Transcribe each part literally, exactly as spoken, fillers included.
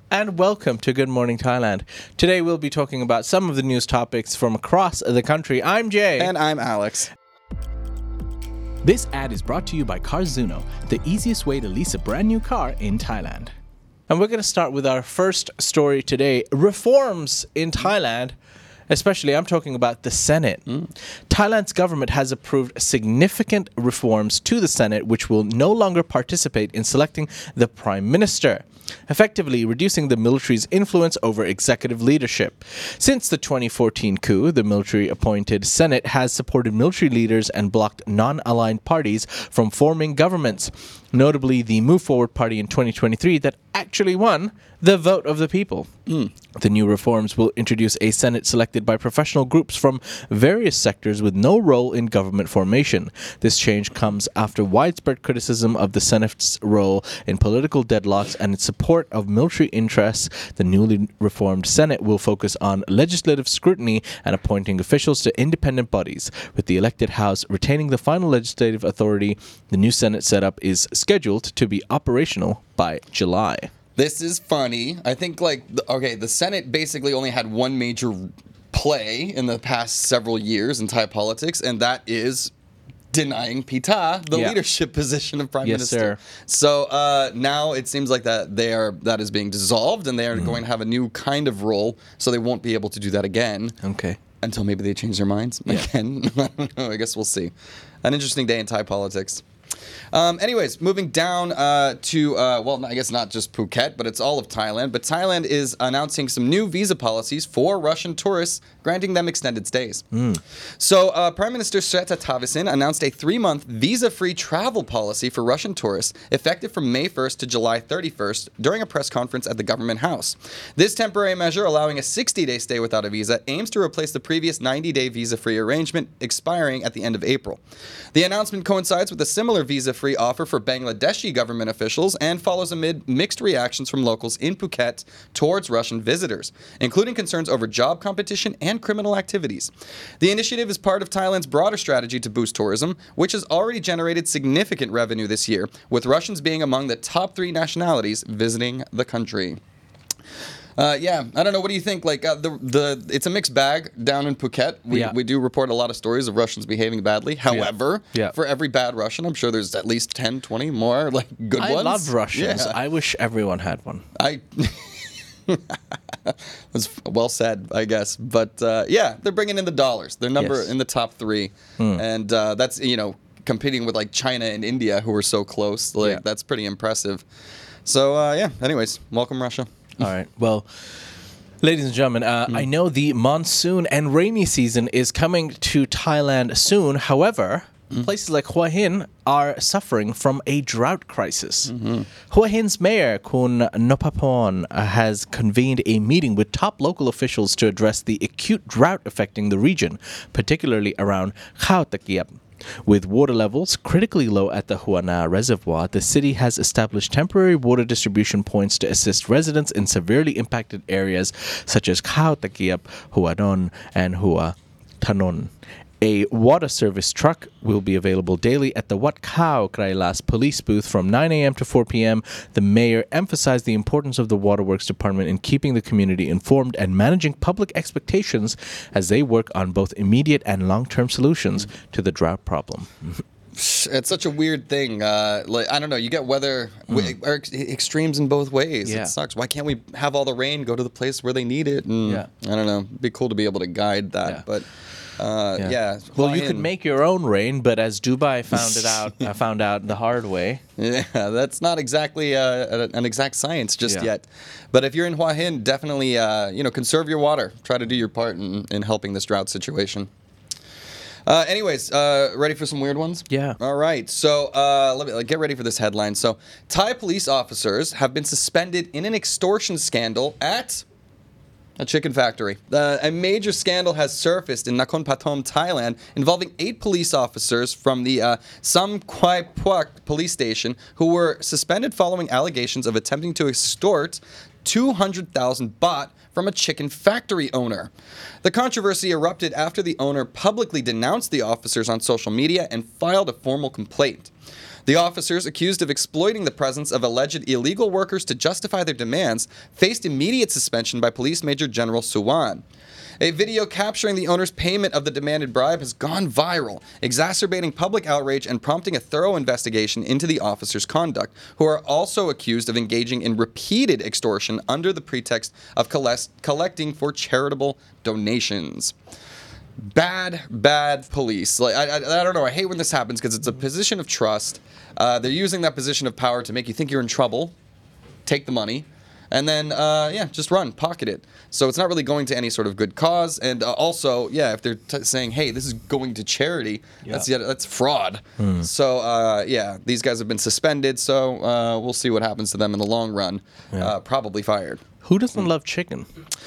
And welcome to Good Morning Thailand. Today we'll be talking about some of the news topics from across the country. I'm Jay. And I'm Alex. This ad is brought to you by Carzuno, the easiest way to lease a brand new car in Thailand. And we're going to start with our first story today. Reforms in Thailand. Especially, I'm talking about the Senate. Mm. Thailand's government has approved significant reforms to the Senate, which will no longer participate in selecting the Prime Minister, effectively reducing the military's influence over executive leadership. Since the twenty fourteen coup, the military-appointed Senate has supported military leaders and blocked non-aligned parties from forming governments, notably the Move Forward Party in twenty twenty-three that actually won the vote of the people. Mm. The new reforms will introduce a Senate selected by professional groups from various sectors with no role in government formation. This change comes after widespread criticism of the Senate's role in political deadlocks and its support of military interests. The newly reformed Senate will focus on legislative scrutiny and appointing officials to independent bodies. With the elected House retaining the final legislative authority, the new Senate setup is scheduled to be operational by July. This is funny. I think, like, okay, the Senate basically only had one major play in the past several years in Thai politics, and that is denying Pita the yeah. leadership position of Prime yes, Minister. Sir. So uh, now it seems like that they are that is being dissolved, and they are mm. going to have a new kind of role, so they won't be able to do that again. Okay. Until maybe they change their minds yeah. again. I don't know. I guess we'll see. An interesting day in Thai politics. Um, anyways, moving down uh, to, uh, well, I guess not just Phuket, but it's all of Thailand. But Thailand is announcing some new visa policies for Russian tourists, granting them extended stays. Mm. So uh, Prime Minister Srettha Thavisin announced a three-month visa-free travel policy for Russian tourists, effective from May first to July thirty-first, during a press conference at the Government House. This temporary measure, allowing a sixty-day stay without a visa, aims to replace the previous ninety-day visa-free arrangement expiring at the end of April. The announcement coincides with a similar visa-free offer for Bangladeshi government officials and follows amid mixed reactions from locals in Phuket towards Russian visitors, including concerns over job competition and criminal activities. The initiative is part of Thailand's broader strategy to boost tourism, which has already generated significant revenue this year, with Russians being among the top three nationalities visiting the country. Uh, yeah, I don't know. What do you think? Like uh, the the it's a mixed bag down in Phuket. We yeah. we do report a lot of stories of Russians behaving badly. However, yeah. Yeah. for every bad Russian, I'm sure there's at least ten, twenty more like good I ones. I love Russians. Yeah. I wish everyone had one. I That's well said, I guess. But uh, yeah, they're bringing in the dollars. They're number yes. in the top three, hmm. and uh, that's you know competing with like China and India, who are so close. Like yeah. that's pretty impressive. So uh, yeah. Anyways, welcome Russia. All right. Well, ladies and gentlemen, uh, mm. I know the monsoon and rainy season is coming to Thailand soon. However, mm. places like Hua Hin are suffering from a drought crisis. Mm-hmm. Hua Hin's mayor, Kun Nopaporn, uh, has convened a meeting with top local officials to address the acute drought affecting the region, particularly around Khao Takiap. With water levels critically low at the Hua Na Reservoir, the city has established temporary water distribution points to assist residents in severely impacted areas such as Khao Takiap, Hua Don, and Hua Thanon. A water service truck will be available daily at the Wat Khao Krailas police booth from nine a.m. to four p.m. The mayor emphasized the importance of the Waterworks Department in keeping the community informed and managing public expectations as they work on both immediate and long-term solutions to the drought problem. It's such a weird thing. Uh, like I don't know. You get weather mm. or ex- extremes in both ways. Yeah. It sucks. Why can't we have all the rain go to the place where they need it? And yeah. I don't know. It'd be cool to be able to guide that, yeah. but. Uh, yeah. yeah. Well, you could make your own rain, but as Dubai found it out, I found out the hard way. Yeah, that's not exactly uh, an exact science just yeah. yet. But if you're in Hua Hin, definitely, uh, you know, conserve your water. Try to do your part in, in helping this drought situation. Uh, anyways, uh, ready for some weird ones? Yeah. All right. So uh, let me like, get ready for this headline. So Thai police officers have been suspended in an extortion scandal at a chicken factory. Uh, a major scandal has surfaced in Nakhon Pathom, Thailand, involving eight police officers from the uh, Sam Kwai Puak police station who were suspended following allegations of attempting to extort two hundred thousand baht from a chicken factory owner. The controversy erupted after the owner publicly denounced the officers on social media and filed a formal complaint. The officers, accused of exploiting the presence of alleged illegal workers to justify their demands, faced immediate suspension by Police Major General Suwan. A video capturing the owner's payment of the demanded bribe has gone viral, exacerbating public outrage and prompting a thorough investigation into the officers' conduct, who are also accused of engaging in repeated extortion under the pretext of collect- collecting for charitable donations. Bad, bad police. Like I, I, I don't know. I hate when this happens because it's a position of trust. Uh, they're using that position of power to make you think you're in trouble, take the money, and then, uh, yeah, just run, pocket it. So it's not really going to any sort of good cause. And uh, also, yeah, if they're t- saying, hey, this is going to charity, yeah. that's yet, that's fraud. Hmm. So, uh, yeah, these guys have been suspended. So uh, we'll see what happens to them in the long run. Yeah. Uh, probably fired. Who doesn't love chicken?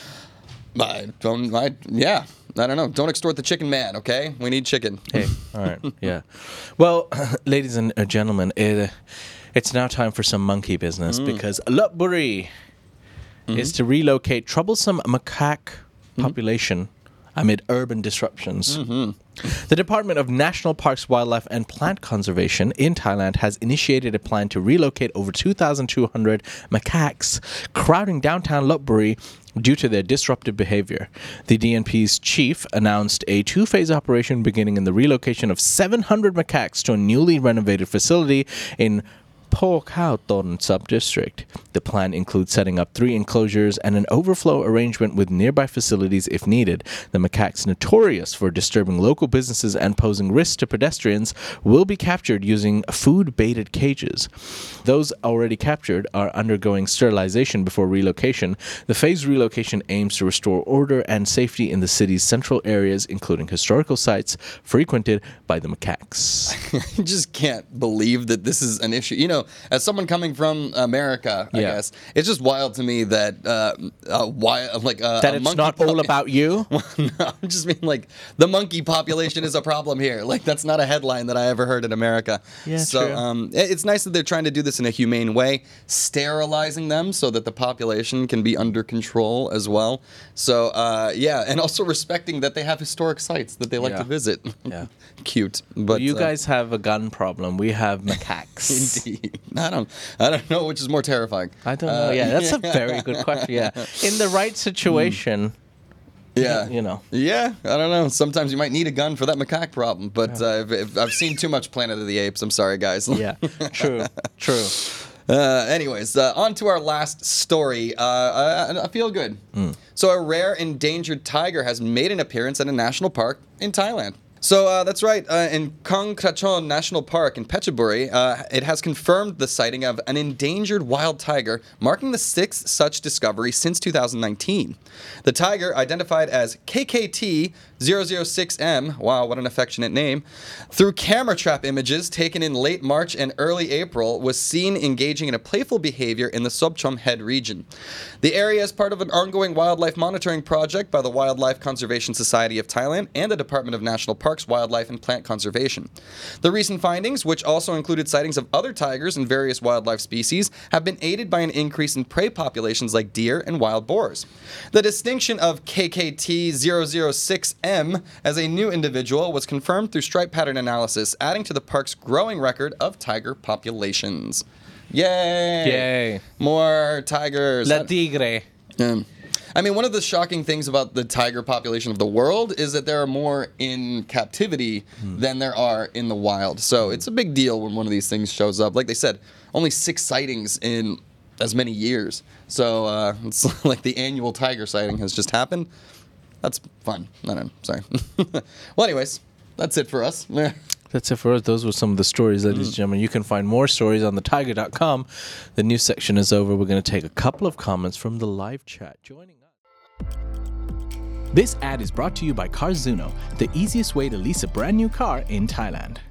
I don't, I, yeah. I don't know. Don't extort the chicken man, okay? We need chicken. Hey, all right, yeah. Well, ladies and uh, gentlemen, it, it's now time for some monkey business mm. because Lopburi mm-hmm. is to relocate troublesome macaque population mm-hmm. amid urban disruptions. Mm-hmm. The Department of National Parks, Wildlife and Plant Conservation in Thailand has initiated a plan to relocate over two thousand two hundred macaques crowding downtown Lopburi due to their disruptive behavior. The D N P's chief announced a two-phase operation beginning in the relocation of seven hundred macaques to a newly renovated facility in Po Khao Ton sub-district. The plan includes setting up three enclosures and an overflow arrangement with nearby facilities if needed. The macaques, notorious for disturbing local businesses and posing risks to pedestrians, will be captured using food-baited cages. Those already captured are undergoing sterilization before relocation. The phased relocation aims to restore order and safety in the city's central areas, including historical sites frequented by the macaques. I just can't believe that this is an issue. You know, as someone coming from America, I yeah. guess, it's just wild to me that uh, uh, why, like uh, that it's not all about you. Well, no, I just mean like the monkey population is a problem here. Like that's not a headline that I ever heard in America. Yeah, so true. Um, it's nice that they're trying to do this in a humane way, sterilizing them so that the population can be under control as well. So uh, yeah, and also respecting that they have historic sites that they like yeah. to visit. Yeah, cute. But well, you uh, guys have a gun problem. We have macaques. Indeed. I don't. I don't know which is more terrifying. I don't know. Uh, yeah, that's a very good question. Yeah, in the right situation. Yeah, you know. Yeah, I don't know. Sometimes you might need a gun for that macaque problem, but yeah. uh, if, if I've seen too much Planet of the Apes. I'm sorry, guys. Yeah, true, true. Uh, anyways, uh, on to our last story. Uh, I, I feel good. Mm. So, a rare endangered tiger has made an appearance at a national park in Thailand. So uh, that's right. Uh, in Khong Krachon National Park in Phetchaburi, uh, it has confirmed the sighting of an endangered wild tiger, marking the sixth such discovery since two thousand nineteen. The tiger, identified as K K T zero zero six M, wow, what an affectionate name, through camera trap images taken in late March and early April, was seen engaging in a playful behavior in the Sobchom Head region. The area is part of an ongoing wildlife monitoring project by the Wildlife Conservation Society of Thailand and the Department of National Parks, Wildlife and Plant Conservation. The recent findings, which also included sightings of other tigers and various wildlife species, have been aided by an increase in prey populations like deer and wild boars. The distinction of K K T zero zero six M as a new individual was confirmed through stripe pattern analysis, adding to the park's growing record of tiger populations. Yay! Yay! More tigers. La tigre. Um, I mean, one of the shocking things about the tiger population of the world is that there are more in captivity mm. than there are in the wild. So it's a big deal when one of these things shows up. Like they said, only six sightings in as many years. So uh, it's like the annual tiger sighting has just happened. That's fun. I don't know. Sorry. Well, anyways, that's it for us. That's it for us. Those were some of the stories, ladies and gentlemen. You can find more stories on the tiger dot com. The news section is over. We're going to take a couple of comments from the live chat. Joining us. This ad is brought to you by Carzuno, the easiest way to lease a brand new car in Thailand.